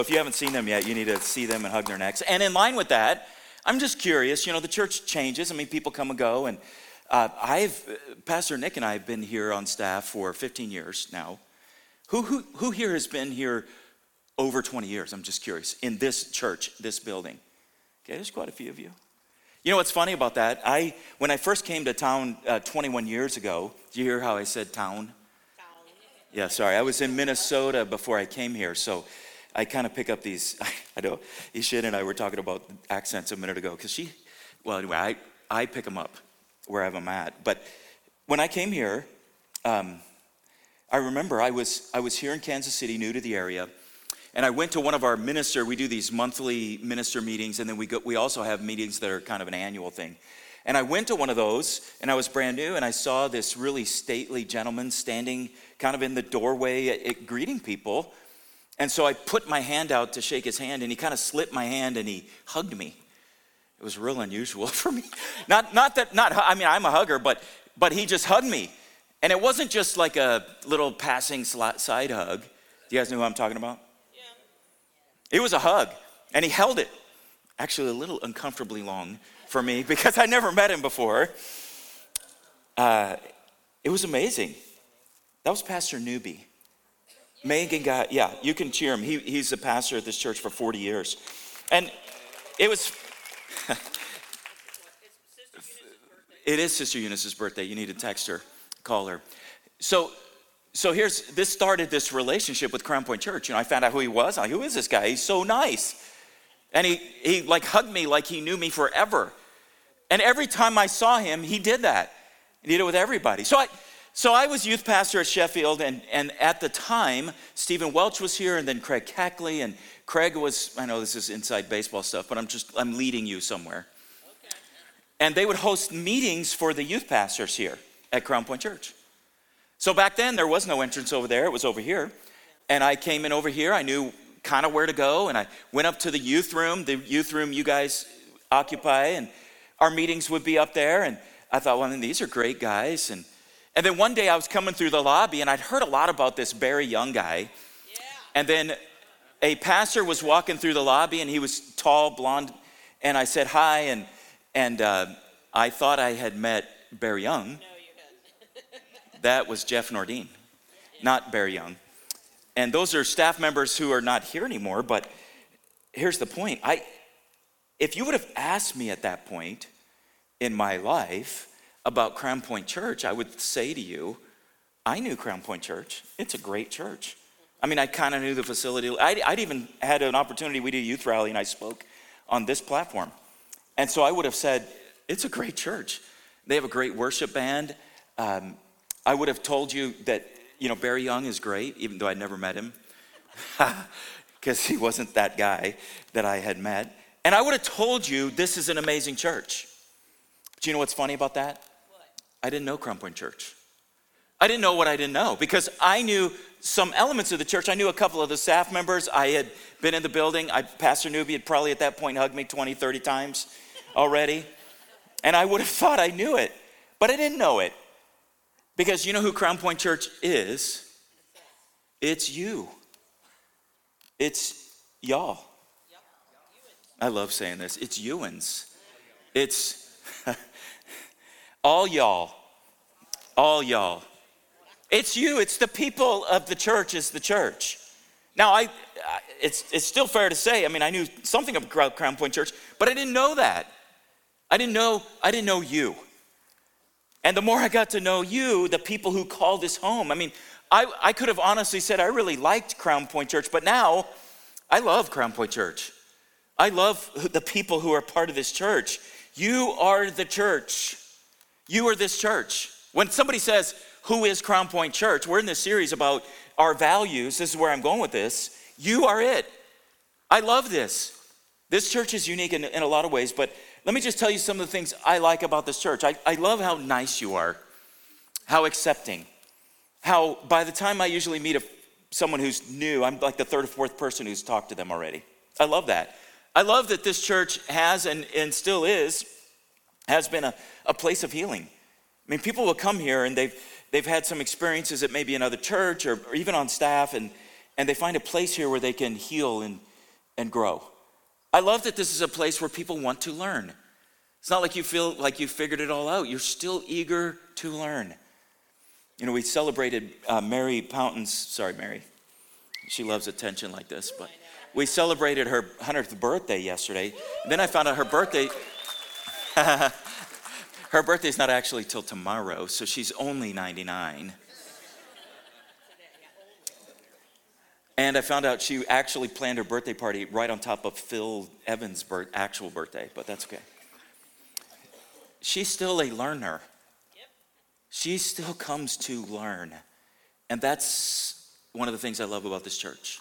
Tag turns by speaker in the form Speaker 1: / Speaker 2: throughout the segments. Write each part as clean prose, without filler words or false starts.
Speaker 1: If you haven't seen them yet, you need to see them and hug their necks. And in line with that, I'm just curious, the church changes. I mean, people come and go. And Pastor Nick and I have been here on staff for 15 years now. Who here has been here over 20 years? I'm just curious. In this church, this building. Okay, there's quite a few of you. You know what's funny about that? When I first came to town 21 years ago, did you hear how I said town? Yeah, sorry. I was in Minnesota before I came here, so I kind of pick up these. I know Ishin and I were talking about accents a minute ago because anyway, I pick them up wherever I'm at. But when I came here, I remember I was here in Kansas City, new to the area, and I went to one of our we do these monthly minister meetings, and then we also have meetings that are kind of an annual thing. And I went to one of those, and I was brand new, and I saw this really stately gentleman standing kind of in the doorway greeting people. And so I put my hand out to shake his hand, and he kind of slipped my hand, and he hugged me. It was real unusual for me. I'm a hugger, but he just hugged me. And it wasn't just like a little passing side hug. Do you guys know who I'm talking about? Yeah. It was a hug, and he held it. Actually, a little uncomfortably long for me because I never met him before. It was amazing. That was Pastor Newby. Megan got, yeah, you can cheer him. He's a pastor at this church for 40 years. And it was, it is Sister Eunice's birthday. You need to text her, call her. So this started this relationship with Crown Point Church. I found out who he was. I'm like, who is this guy? He's so nice. And he like hugged me like he knew me forever. And every time I saw him, he did that. He did it with everybody. So I was youth pastor at Sheffield, and at the time, Stephen Welch was here, and then Craig Cackley, and Craig was, I know this is inside baseball stuff, but I'm leading you somewhere. Okay. And they would host meetings for the youth pastors here at Crown Point Church. So back then, there was no entrance over there, it was over here. And I came in over here, I knew kind of where to go, and I went up to the youth room you guys occupy, and our meetings would be up there, and I thought, well, these are great guys, and then one day I was coming through the lobby, and I'd heard a lot about this Barry Young guy. Yeah. And then a pastor was walking through the lobby, and he was tall, blonde, and I said hi, and I thought I had met Barry Young. No, you hadn't. That was Jeff Nordine, not Barry Young. And those are staff members who are not here anymore, but here's the point. If you would have asked me at that point in my life about Crown Point Church, I would say to you, I knew Crown Point Church. It's a great church. I kind of knew the facility. I'd even had an opportunity. We did a youth rally, and I spoke on this platform. And so I would have said, it's a great church. They have a great worship band. I would have told you that, Barry Young is great, even though I'd never met him, because he wasn't that guy that I had met. And I would have told you this is an amazing church. But you know what's funny about that? I didn't know Crown Point Church. I didn't know what I didn't know because I knew some elements of the church. I knew a couple of the staff members. I had been in the building. Pastor Newby had probably at that point hugged me 20, 30 times already. And I would have thought I knew it, but I didn't know it. Because you know who Crown Point Church is? It's you. It's y'all. I love saying this. It's Ewans. It's all y'all. All y'all. It's you. It's the people of the church is the church. Now, it's still fair to say, I knew something about Crown Point Church, but I didn't know that. I didn't know you. And the more I got to know you, the people who call this home, I could have honestly said I really liked Crown Point Church, but now I love Crown Point Church. I love the people who are part of this church. You are the church. You are this church. When somebody says, who is Crown Point Church? We're in this series about our values. This is where I'm going with this. You are it. I love this. This church is unique in a lot of ways, but let me just tell you some of the things I like about this church. I love how nice you are, how accepting, how by the time I usually meet someone who's new, I'm like the third or fourth person who's talked to them already. I love that. I love that this church has and still has been a place of healing. People will come here and they've had some experiences at maybe another church or even on staff, and they find a place here where they can heal and grow. I love that this is a place where people want to learn. It's not like you feel like you figured it all out. You're still eager to learn. You know, we celebrated Mary Poughton's, sorry, Mary. She loves attention like this, but we celebrated her 100th birthday yesterday. Then I found out her birthday, her birthday's not actually till tomorrow, so she's only 99. And I found out she actually planned her birthday party right on top of Phil Evans' actual birthday, but that's okay. She's still a learner. She still comes to learn. And that's one of the things I love about this church.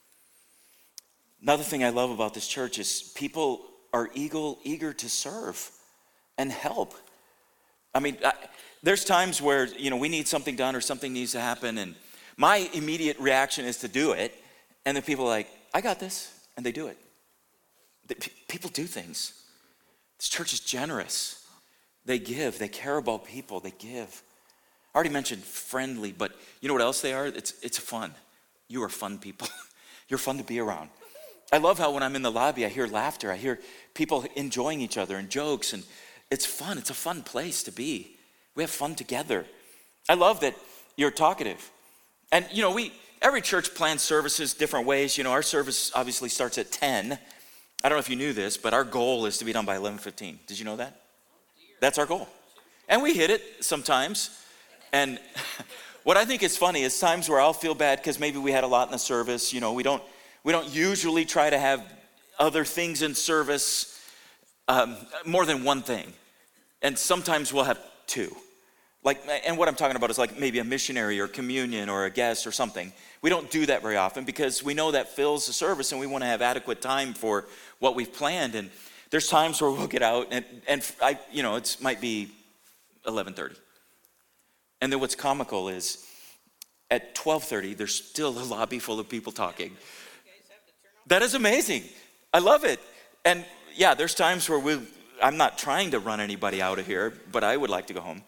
Speaker 1: Another thing I love about this church is people are eager to serve and help. I mean, there's times where, you know, we need something done or something needs to happen, and my immediate reaction is to do it, and then people are like, I got this, and they do it. People do things. This church is generous. They give. They care about people. They give. I already mentioned friendly, but you know what else they are? It's fun. You are fun people. You're fun to be around. I love how when I'm in the lobby, I hear laughter. I hear people enjoying each other and jokes, and it's fun. It's a fun place to be. We have fun together. I love that you're talkative. And, you know, every church plans services different ways. You know, our service obviously starts at 10. I don't know if you knew this, but our goal is to be done by 11:15. Did you know that? That's our goal. And we hit it sometimes. And what I think is funny is times where I'll feel bad because maybe we had a lot in the service. You know, we don't usually try to have other things in service, more than one thing. And sometimes we'll have two. Like, and what I'm talking about is like maybe a missionary or communion or a guest or something. We don't do that very often because we know that fills the service and we want to have adequate time for what we've planned. And there's times where we'll get out and I, you know, it might be 11:30. And then what's comical is at 12:30, there's still a lobby full of people talking. That is amazing. I love it. And yeah, there's times where I'm not trying to run anybody out of here, but I would like to go home.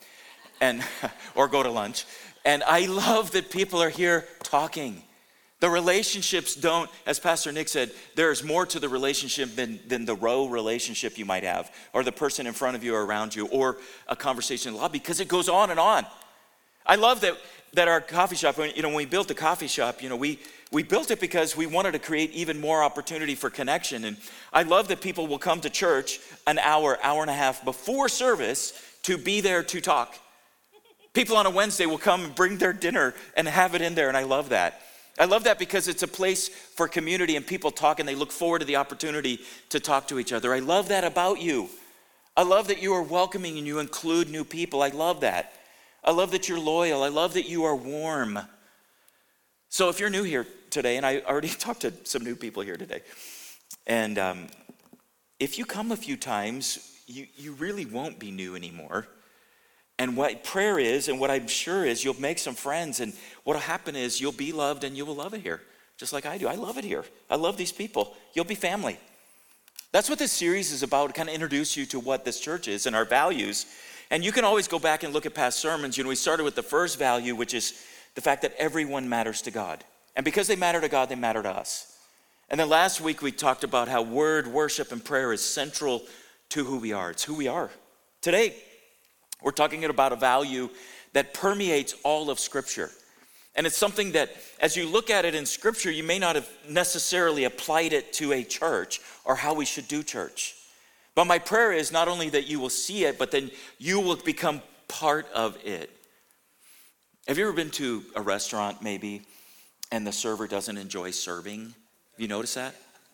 Speaker 1: Or go to lunch. And I love that people are here talking. The relationships don't, as Pastor Nick said, there's more to the relationship than the row relationship you might have, or the person in front of you or around you, or a conversation in the lobby, because it goes on and on. I love that our coffee shop, you know, when we built the coffee shop, you know, we built it because we wanted to create even more opportunity for connection. And I love that people will come to church an hour and a half before service to be there to talk. People on a Wednesday will come and bring their dinner and have it in there, and I love that. I love that because it's a place for community and people talk and they look forward to the opportunity to talk to each other. I love that about you. I love that you are welcoming and you include new people. I love that. I love that you're loyal. I love that you are warm. So if you're new here today, and I already talked to some new people here today, and if you come a few times, you really won't be new anymore. And what prayer is, and what I'm sure is, you'll make some friends, and what'll happen is you'll be loved and you will love it here, just like I do. I love it here. I love these people. You'll be family. That's what this series is about, to kind of introduce you to what this church is and our values. And you can always go back and look at past sermons. You know, we started with the first value, which is the fact that everyone matters to God. And because they matter to God, they matter to us. And then last week we talked about how word, worship, and prayer is central to who we are. It's who we are. Today, we're talking about a value that permeates all of Scripture. And it's something that, as you look at it in Scripture, you may not have necessarily applied it to a church or how we should do church. But my prayer is not only that you will see it, but then you will become part of it. Have you ever been to a restaurant maybe and the server doesn't enjoy serving? Have you noticed that?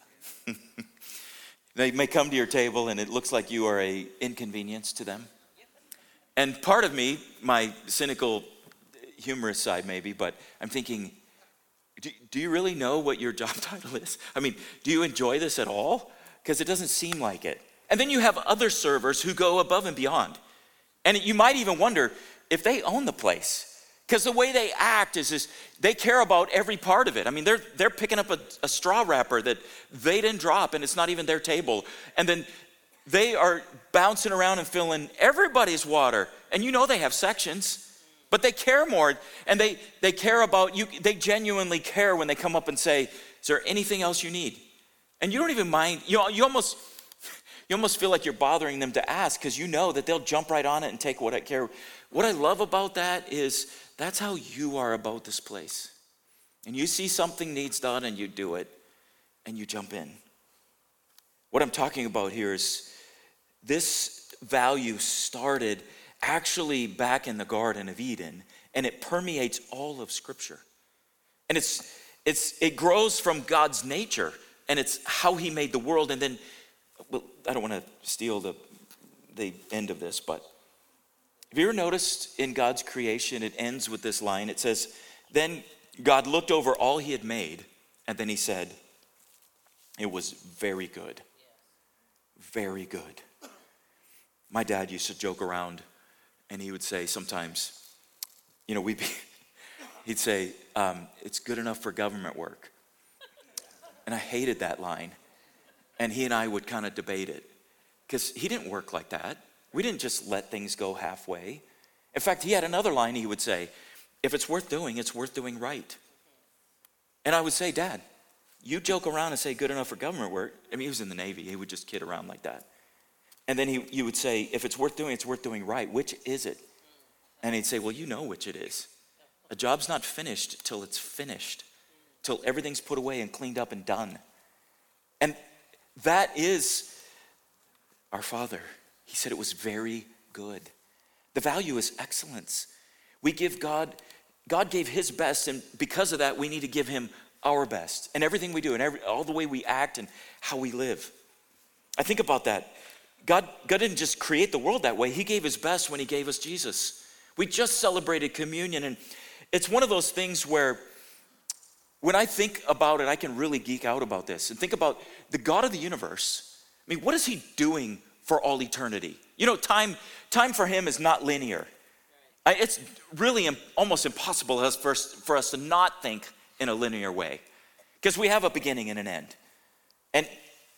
Speaker 1: They may come to your table and it looks like you are an inconvenience to them. And part of me, my cynical, humorous side maybe, but I'm thinking, do you really know what your job title is? I mean, do you enjoy this at all? Because it doesn't seem like it. And then you have other servers who go above and beyond. And you might even wonder if they own the place. Because the way they act is they care about every part of it. I mean, they're picking up a straw wrapper that they didn't drop and it's not even their table. And then they are bouncing around and filling everybody's water. And you know they have sections, but they care more. And they care about you. They genuinely care when they come up and say, is there anything else you need? And you don't even mind, you almost feel like you're bothering them to ask because you know that they'll jump right on it and take what I care. What I love about that is that's how you are about this place. And you see something needs done and you do it and you jump in. What I'm talking about here is this value started actually back in the Garden of Eden, and it permeates all of Scripture. And it grows from God's nature, and it's how he made the world. And then, well, I don't want to steal the end of this, but have you ever noticed in God's creation, it ends with this line. It says, then God looked over all he had made, and then he said, it was very good. Very good. My dad used to joke around, and he would say sometimes, he'd say, it's good enough for government work. And I hated that line. And he and I would kind of debate it. Because he didn't work like that. We didn't just let things go halfway. In fact, he had another line he would say, if it's worth doing right. And I would say, Dad, you joke around and say good enough for government work. I mean, he was in the Navy. He would just kid around like that. And then you would say, if it's worth doing right. Which is it? And he'd say, well, you know which it is. A job's not finished till it's finished, till everything's put away and cleaned up and done. And that is our Father. He said it was very good. The value is excellence. We give God gave his best, and because of that, we need to give him our best. And everything we do, and all the way we act and how we live. I think about that. God didn't just create the world that way. He gave his best when he gave us Jesus. We just celebrated communion, and it's one of those things where when I think about it, I can really geek out about this and think about the God of the universe. I mean, what is he doing for all eternity? Time for him is not linear. It's really almost impossible for us to not think in a linear way because we have a beginning and an end. And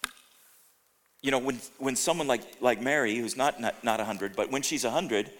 Speaker 1: when someone like Mary, who's not 100, but when she's 100,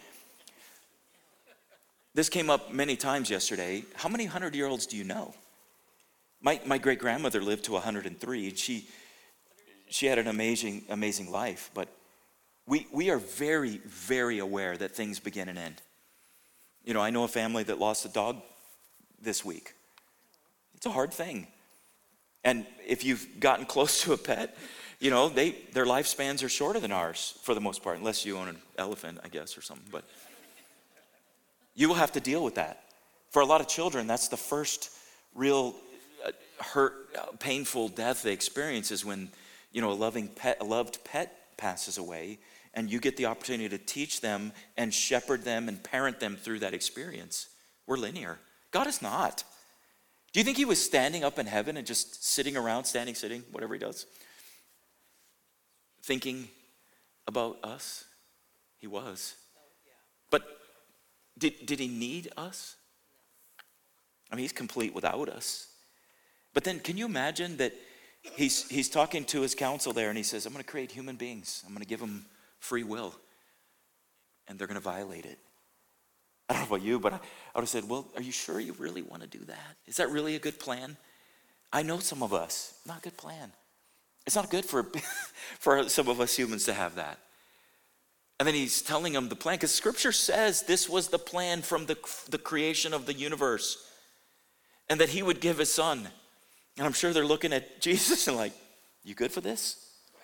Speaker 1: this came up many times yesterday. How many 100-year-olds do you know? My great-grandmother lived to 103. She had an amazing life, but we are very, very aware that things begin and end. I know a family that lost a dog this week. It's a hard thing. And if you've gotten close to a pet, their lifespans are shorter than ours for the most part, unless you own an elephant, I guess, or something. But you will have to deal with that. For a lot of children, that's the first real hurt, painful death they experience is when, a loved pet passes away, and you get the opportunity to teach them and shepherd them and parent them through that experience. We're linear. God is not. Do you think he was standing up in heaven and just sitting around, standing, sitting, whatever he does, thinking about us? He was. But did he need us? I mean, he's complete without us. But then can you imagine that he's talking to his council there and he says, I'm going to create human beings. I'm going to give them free will. And they're going to violate it. I don't know about you, but I would have said, well, are you sure you really want to do that? Is that really a good plan? I know some of us, not a good plan. It's not good for some of us humans to have that. And then he's telling them the plan, because Scripture says this was the plan from the creation of the universe, and that he would give his son. And I'm sure they're looking at Jesus and like, you good for this?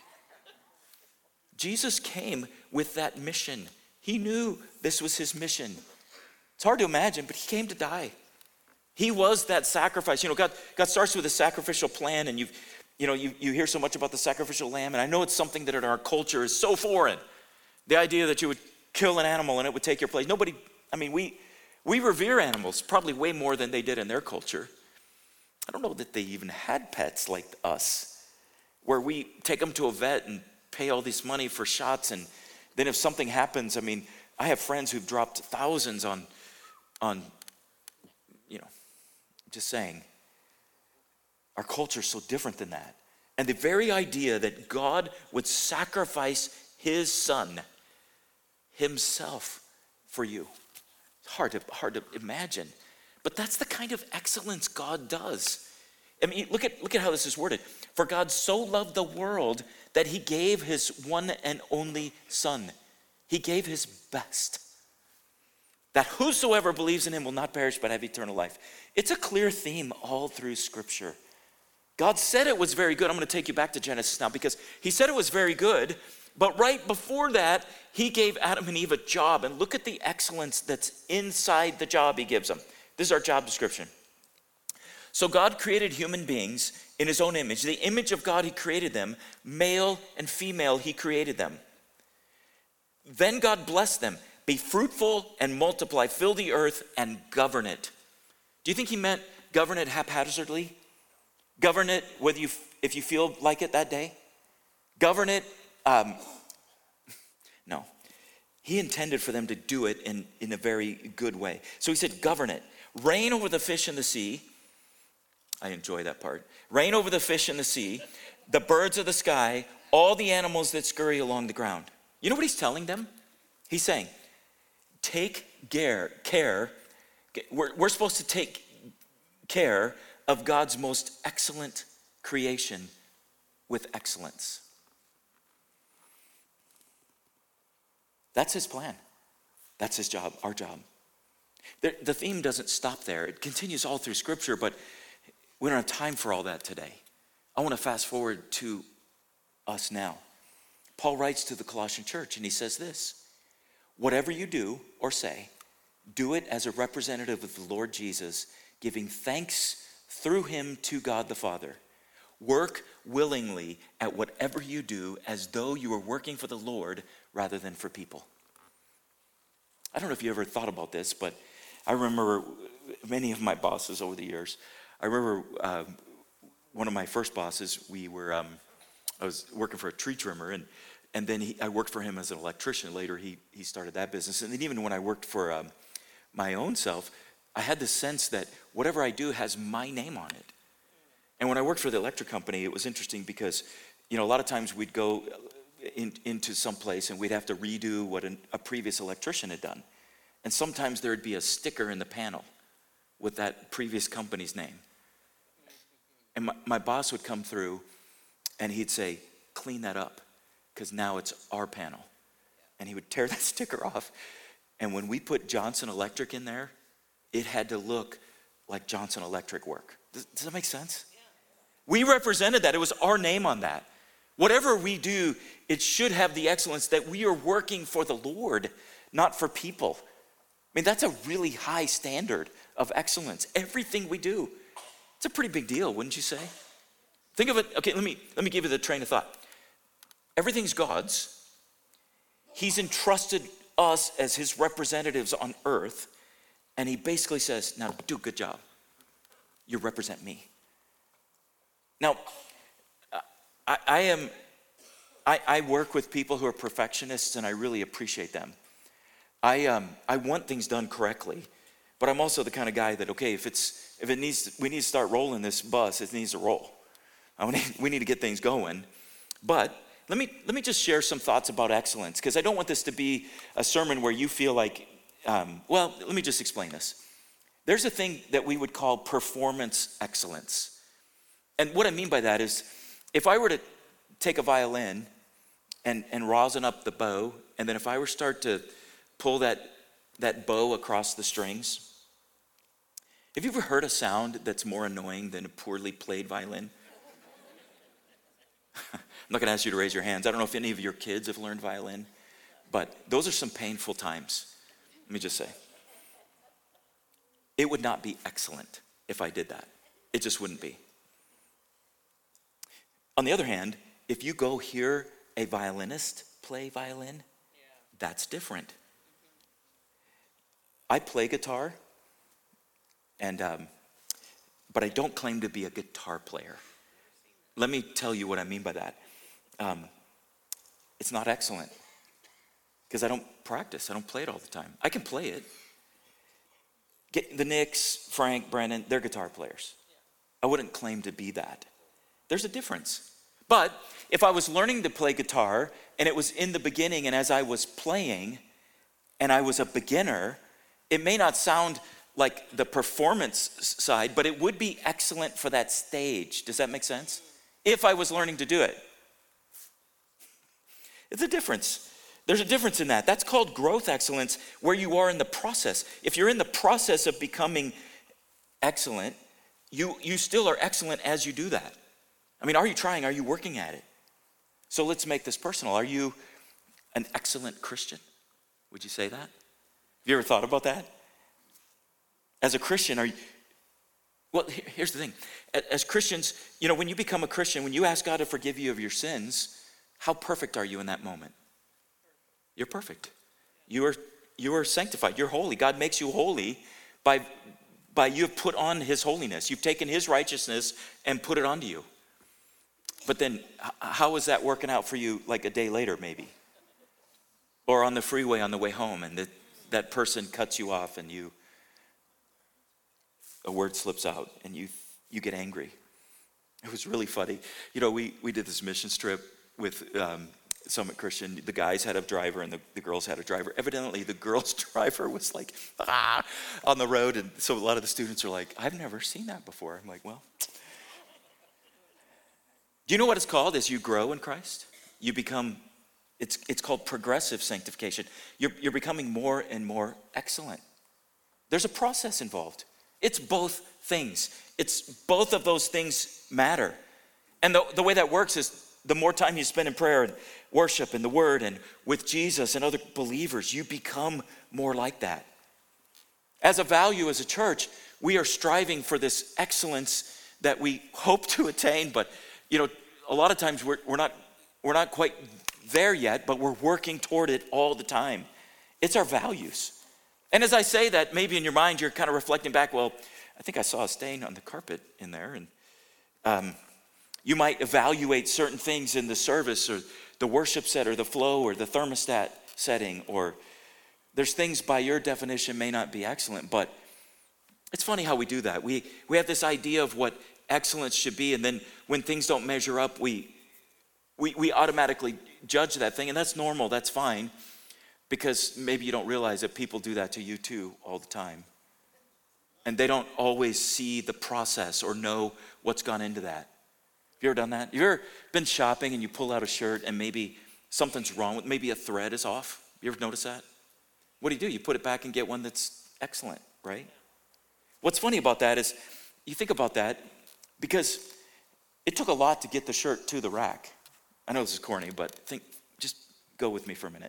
Speaker 1: Jesus came with that mission. He knew this was his mission. It's hard to imagine, but he came to die. He was that sacrifice. God starts with a sacrificial plan, and you hear so much about the sacrificial lamb, and I know it's something that in our culture is so foreign. The idea that you would kill an animal and it would take your place. We revere animals probably way more than they did in their culture. I don't know that they even had pets like us, where we take them to a vet and pay all this money for shots, and then if something happens, I have friends who've dropped thousands on just saying. Our culture is so different than that. And the very idea that God would sacrifice his son himself for you. It's hard to imagine. But that's the kind of excellence God does. Look at how this is worded. For God so loved the world that he gave his one and only Son. He gave his best, that whosoever believes in him will not perish but have eternal life. It's a clear theme all through Scripture. God said it was very good. I'm going to take you back to Genesis now because he said it was very good, but right before that, he gave Adam and Eve a job. And look at the excellence that's inside the job he gives them. This is our job description. So God created human beings in his own image. The image of God, he created them. Male and female, he created them. Then God blessed them. Be fruitful and multiply, fill the earth and govern it. Do you think he meant govern it haphazardly? Govern it if you feel like it that day? Govern it, no. He intended for them to do it in a very good way. So he said, govern it. Reign over the fish in the sea. I enjoy that part. Reign over the fish in the sea, the birds of the sky, all the animals that scurry along the ground. You know what he's telling them? He's saying, take care. We're supposed to take care of God's most excellent creation with excellence. That's his plan. That's his job, our job. The theme doesn't stop there. It continues all through Scripture, but we don't have time for all that today. I want to fast forward to us now. Paul writes to the Colossian church, and he says this: whatever you do or say, do it as a representative of the Lord Jesus, giving thanks through him to God the Father. Work willingly at whatever you do as though you were working for the Lord rather than for people. I don't know if you ever thought about this, but I remember many of my bosses over the years. I remember one of my first bosses, I was working for a tree trimmer, and then I worked for him as an electrician. Later, he started that business. And then even when I worked for my own self, I had this sense that whatever I do has my name on it. And when I worked for the electric company, it was interesting because, a lot of times we'd go into some place and we'd have to redo what a previous electrician had done. And sometimes there'd be a sticker in the panel with that previous company's name. And my boss would come through and he'd say, clean that up, because now it's our panel. And he would tear that sticker off. And when we put Johnson Electric in there, it had to look like Johnson Electric work. Does that make sense? Yeah. We represented that. It was our name on that. Whatever we do, it should have the excellence that we are working for the Lord, not for people. I mean, that's a really high standard of excellence. Everything we do. It's a pretty big deal, wouldn't you say? Think of it, okay, let me give you the train of thought. Everything's God's. He's entrusted us as his representatives on earth, and he basically says, now do a good job. You represent me. Now, I work with people who are perfectionists, and I really appreciate them. I want things done correctly, but I'm also the kind of guy that, okay, we need to start rolling this bus, it needs to roll. We need to get things going. But let me just share some thoughts about excellence, because I don't want this to be a sermon where you feel like, let me just explain this. There's a thing that we would call performance excellence. And what I mean by that is, if I were to take a violin and rosin up the bow, and then if I were to start to pull that bow across the strings, have you ever heard a sound that's more annoying than a poorly played violin? I'm not going to ask you to raise your hands. I don't know if any of your kids have learned violin, but those are some painful times. Let me just say. It would not be excellent if I did that. It just wouldn't be. On the other hand, if you go hear a violinist play violin, that's different. I play guitar, but I don't claim to be a guitar player. Let me tell you what I mean by that. It's not excellent because I don't practice. I don't play it all the time. I can play it. Get the Nicks, Frank, Brennan, they're guitar players. I wouldn't claim to be that. There's a difference. But if I was learning to play guitar and it was in the beginning and as I was playing and I was a beginner, it may not sound like the performance side, but it would be excellent for that stage. Does that make sense? if I was learning to do it. It's a difference. There's a difference in that. That's called growth excellence, where you are in the process. If you're in the process of becoming excellent, you still are excellent as you do that. I mean, are you trying? Are you working at it? So let's make this personal. Are you an excellent Christian? Would you say that? Have you ever thought about that? As a Christian, are you... Well, here's the thing. As Christians, when you become a Christian, when you ask God to forgive you of your sins, how perfect are you in that moment? You're perfect. You are sanctified. You're holy. God makes you holy by you have put on his holiness. You've taken his righteousness and put it onto you. But then how is that working out for you like a day later maybe? Or on the freeway on the way home, and that person cuts you off and a word slips out and you get angry. It was really funny. We did this mission trip with Summit Christian. The guys had a driver and the girls had a driver. Evidently, the girls' driver was like, on the road. And so a lot of the students are like, I've never seen that before. I'm like, well. Do you know what it's called as you grow in Christ? You become, it's called progressive sanctification. You're becoming more and more excellent. There's a process involved. It's both things. It's both of those things matter. And the way that works is the more time you spend in prayer and worship and the word and with Jesus and other believers, you become more like that. As a value, as a church, we are striving for this excellence that we hope to attain, but a lot of times we're not quite there yet, but we're working toward it all the time. It's our values. And as I say that, maybe in your mind you're kind of reflecting back, well, I think I saw a stain on the carpet in there. And you might evaluate certain things in the service or the worship set or the flow or the thermostat setting, or there's things by your definition may not be excellent, but it's funny how we do that. We have this idea of what excellence should be, and then when things don't measure up, we automatically judge that thing, and that's normal, that's fine, because maybe you don't realize that people do that to you too all the time. And they don't always see the process or know what's gone into that. Have you ever done that? Have you ever been shopping and you pull out a shirt and maybe something's wrong with, maybe a thread is off? You ever notice that? What do? You put it back and get one that's excellent, right? What's funny about that is, you think about that, because it took a lot to get the shirt to the rack. I know this is corny, but just go with me for a minute.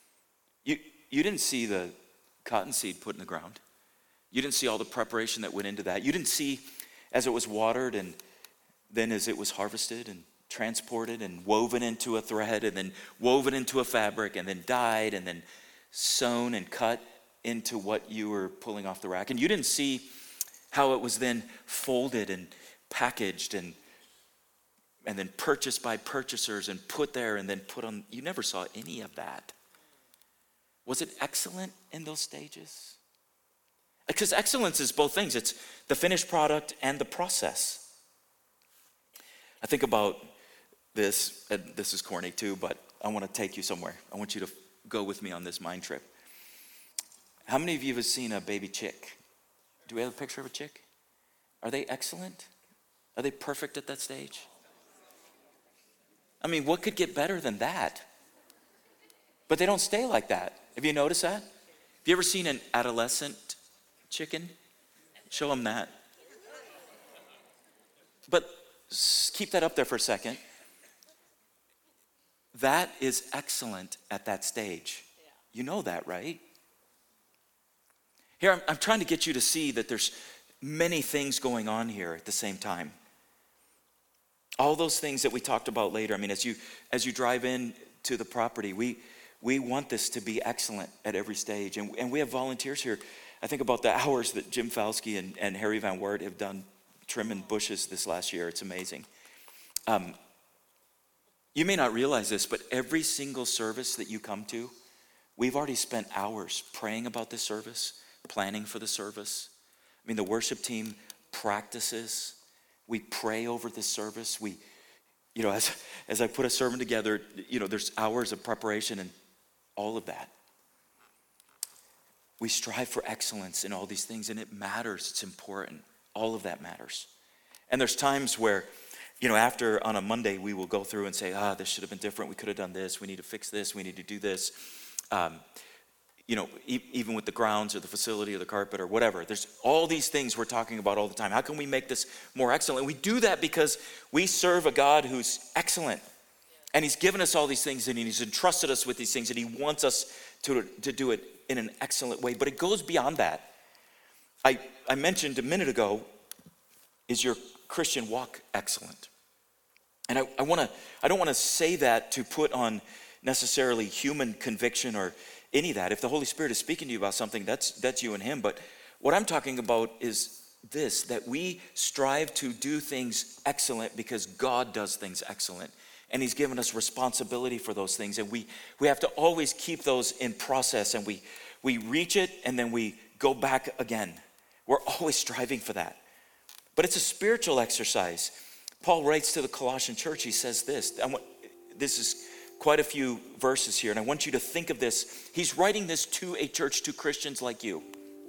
Speaker 1: You didn't see the cotton seed put in the ground. You didn't see all the preparation that went into that. You didn't see as it was watered and then as it was harvested and transported and woven into a thread and then woven into a fabric and then dyed and then sewn and cut into what you were pulling off the rack. And you didn't see how it was then folded and packaged and then purchased by purchasers and put there and then put on. You never saw any of that. Was it excellent in those stages? Because excellence is both things. It's the finished product and the process. I think about this, and this is corny too, but I want to take you somewhere. I want you to go with me on this mind trip. How many of you have seen a baby chick? Do we have a picture of a chick? Are they excellent? Are they perfect at that stage? I mean, what could get better than that? But they don't stay like that. Have you noticed that? Have you ever seen an adolescent chicken? Show them that. But keep that up there for a second. That is excellent at that stage. You know that, right? Here, I'm trying to get you to see that there's many things going on here at the same time. All those things that we talked about later. I mean, as you drive in to the property, we want this to be excellent at every stage. And we have volunteers here. I think about the hours that Jim Falsky and Harry Van Wert have done trimming bushes this last year. It's amazing. You may not realize this, but every single service that you come to, we've already spent hours praying about this service, planning for the service. I mean, the worship team practices. We pray over this service. We, as I put a sermon together, there's hours of preparation and all of that. We strive for excellence in all these things, and it matters. It's important. All of that matters. And there's times where, after on a Monday, we will go through and say, this should have been different. We could have done this. We need to fix this. We need to do this. Even with the grounds or the facility or the carpet or whatever, there's all these things we're talking about all the time. How can we make this more excellent? We do that because we serve a God who's excellent. And he's given us all these things, and he's entrusted us with these things, and he wants us to do it in an excellent way. But it goes beyond that. I mentioned a minute ago, is your Christian walk excellent? And I don't want to say that to put on necessarily human conviction or any of that. If the Holy Spirit is speaking to you about something, that's you and him. But what I'm talking about is this, that we strive to do things excellent because God does things excellent. And he's given us responsibility for those things. And we have to always keep those in process. And we reach it and then we go back again. We're always striving for that. But it's a spiritual exercise. Paul writes to the Colossian church, he says this. This is quite a few verses here, and I want you to think of this. He's writing this to a church, to Christians like you.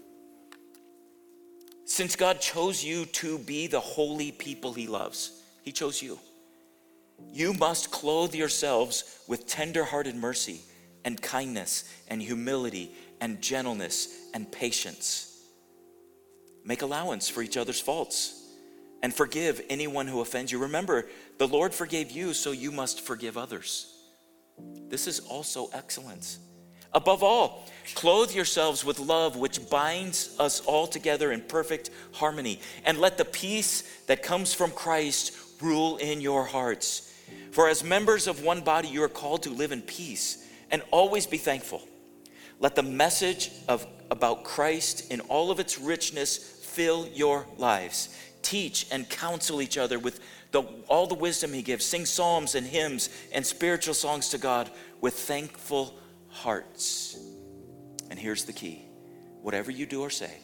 Speaker 1: Since God chose you to be the holy people he loves, he chose you. You must clothe yourselves with tender-hearted mercy and kindness and humility and gentleness and patience. Make allowance for each other's faults and forgive anyone who offends you. Remember, the Lord forgave you, so you must forgive others. This is also excellence. Above all, clothe yourselves with love, which binds us all together in perfect harmony. And let the peace that comes from Christ rule in your hearts. For as members of one body, you are called to live in peace and always be thankful. Let the message about Christ in all of its richness fill your lives. Teach and counsel each other with all the wisdom he gives. Sing psalms and hymns and spiritual songs to God with thankful hearts. And here's the key. Whatever you do or say,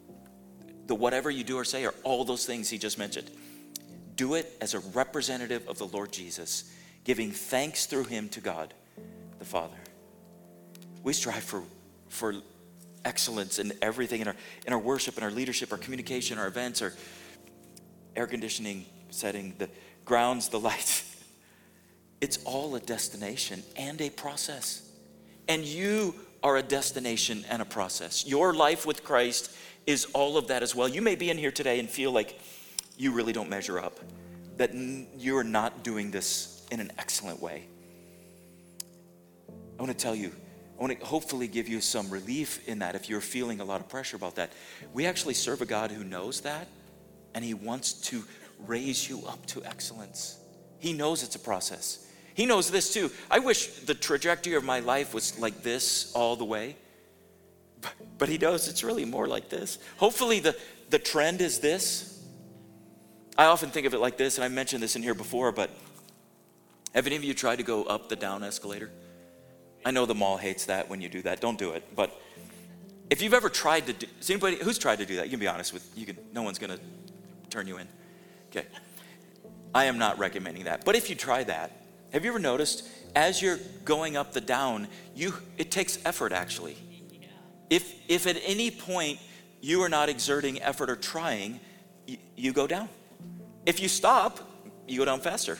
Speaker 1: are all those things he just mentioned. Do it as a representative of the Lord Jesus, giving thanks through him to God, the Father. We strive for excellence in everything, in our worship, in our leadership, our communication, our events, our air conditioning setting, the grounds, the lights. It's all a destination and a process. And you are a destination and a process. Your life with Christ is all of that as well. You may be in here today and feel like you really don't measure up, that you're not doing this in an excellent way. I want to tell you, I want to hopefully give you some relief in that if you're feeling a lot of pressure about that. We actually serve a God who knows that, and he wants to raise you up to excellence. He knows it's a process. He knows this too. I wish the trajectory of my life was like this all the way, but he knows it's really more like this. Hopefully the trend is this. I often think of it like this, and I mentioned this in here before, but have any of you tried to go up the down escalator? I know the mall hates that when you do that. Don't do it. But if you've ever tried to do, is anybody who's tried to do that? You can be honest with you. No one's going to turn you in. Okay. I am not recommending that. But if you try that, have you ever noticed as you're going up the down, it takes effort actually. If at any point you are not exerting effort or trying, you go down. If you stop, you go down faster.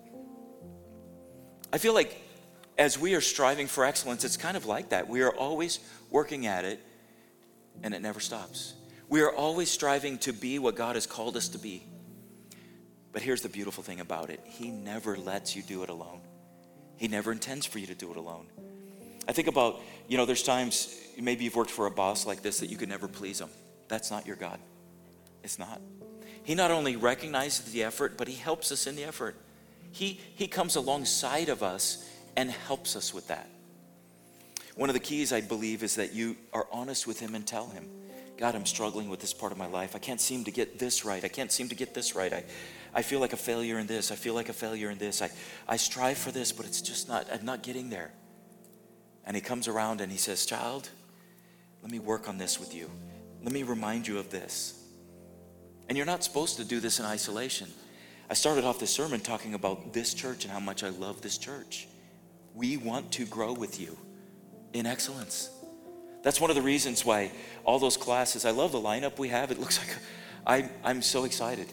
Speaker 1: I feel like as we are striving for excellence, it's kind of like that. We are always working at it, and it never stops. We are always striving to be what God has called us to be. But here's the beautiful thing about it. He never lets you do it alone. He never intends for you to do it alone. I think about, there's times maybe you've worked for a boss like this that you could never please him. That's not your God. It's not. He not only recognizes the effort, but he helps us in the effort. He comes alongside of us and helps us with that. One of the keys, I believe, is that you are honest with him and tell him, God, I'm struggling with this part of my life. I can't seem to get this right. I can't seem to get this right. I feel like a failure in this. I feel like a failure in this. I strive for this, but it's just I'm not getting there. And he comes around and he says, child, let me work on this with you. Let me remind you of this. And you're not supposed to do this in isolation. I started off this sermon talking about this church and how much I love this church. We want to grow with you in excellence. That's one of the reasons why all those classes, I love the lineup we have. It looks like I'm so excited.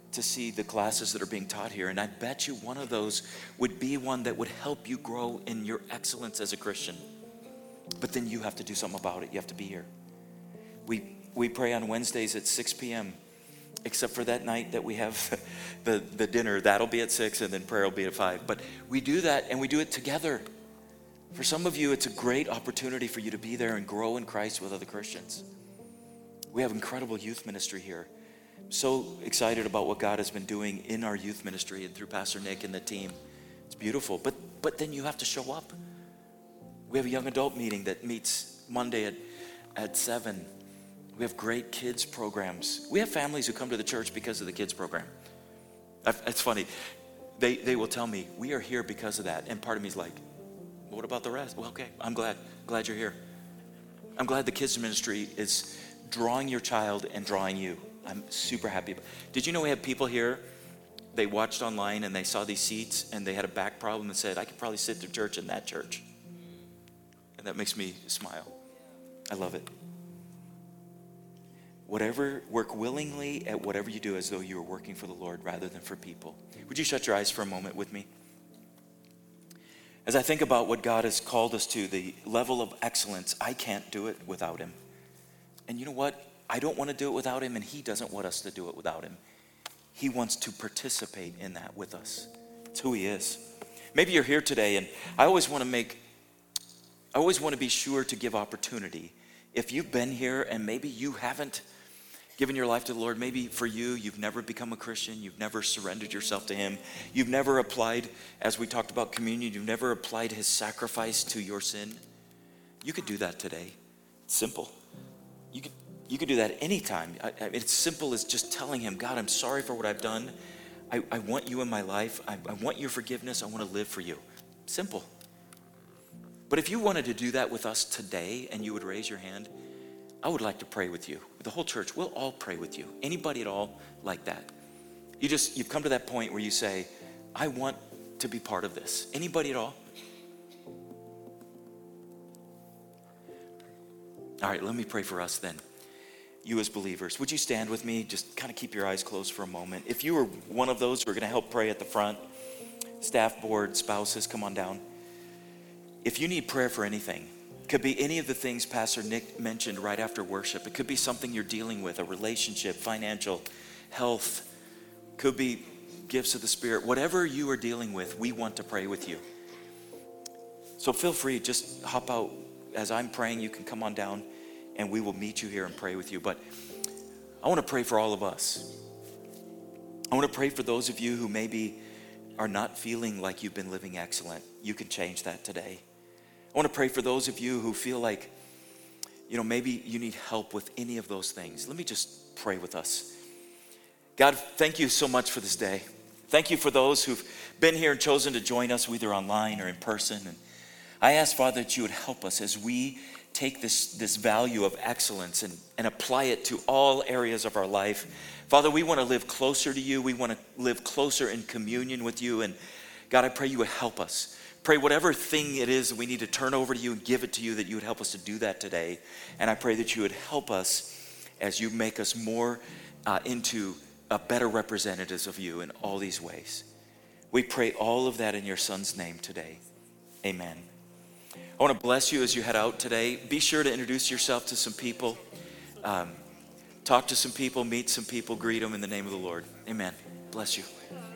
Speaker 1: to see the classes that are being taught here, and I bet you one of those would be one that would help you grow in your excellence as a Christian. But then you have to do something about it. You have to be here. We pray on Wednesdays at 6 p.m., except for that night that we have the dinner. That'll be at 6, and then prayer will be at 5. But we do that, and we do it together. For some of you, it's a great opportunity for you to be there and grow in Christ with other Christians. We have incredible youth ministry here. I'm so excited about what God has been doing in our youth ministry and through Pastor Nick and the team. It's beautiful. But then you have to show up. We have a young adult meeting that meets Monday at 7. We have great kids programs. We have families who come to the church because of the kids program. It's funny. They will tell me, we are here because of that. And part of me is like, what about the rest? Well, okay, I'm glad you're here. I'm glad the kids ministry is drawing your child and drawing you. I'm super happy. Did you know we have people here, they watched online and they saw these seats and they had a back problem and said, I could probably sit through church in that church. And that makes me smile. I love it. Work willingly at whatever you do as though you are working for the Lord rather than for people. Would you shut your eyes for a moment with me? As I think about what God has called us to, the level of excellence, I can't do it without him. And you know what? I don't want to do it without him, and he doesn't want us to do it without him. He wants to participate in that with us. It's who he is. Maybe you're here today, and I always want to be sure to give opportunity. If you've been here and maybe you haven't given your life to the Lord, maybe for you, you've never become a Christian, you've never surrendered yourself to him, you've never applied, as we talked about communion, you've never applied his sacrifice to your sin, you could do that today. It's simple. You could do that anytime. It's simple as just telling him, God, I'm sorry for what I've done. I want you in my life. I want your forgiveness. I want to live for you. Simple. But if you wanted to do that with us today and you would raise your hand, I would like to pray with you. The whole church, we'll all pray with you. Anybody at all like that. You've come to that point where you say, I want to be part of this. Anybody at all? All right, let me pray for us then. You as believers, would you stand with me? Just kind of keep your eyes closed for a moment. If you were one of those who are going to help pray at the front, staff, board, spouses, come on down. If you need prayer for anything, it could be any of the things Pastor Nick mentioned right after worship. It could be something you're dealing with, a relationship, financial, health. Could be gifts of the Spirit. Whatever you are dealing with, we want to pray with you. So feel free, just hop out. As I'm praying, you can come on down and we will meet you here and pray with you. But I want to pray for all of us. I want to pray for those of you who maybe are not feeling like you've been living excellent. You can change that today. I want to pray for those of you who feel like, maybe you need help with any of those things. Let me just pray with us. God, thank you so much for this day. Thank you for those who've been here and chosen to join us, either online or in person. And I ask, Father, that you would help us as we take this value of excellence and apply it to all areas of our life. Father, we want to live closer to you. We want to live closer in communion with you. And God, I pray you would help us. Pray whatever thing it is that we need to turn over to you and give it to you, that you would help us to do that today. And I pray that you would help us as you make us more into better representatives of you in all these ways. We pray all of that in your Son's name today. Amen. I want to bless you as you head out today. Be sure to introduce yourself to some people. Talk to some people, meet some people, greet them in the name of the Lord. Amen. Bless you.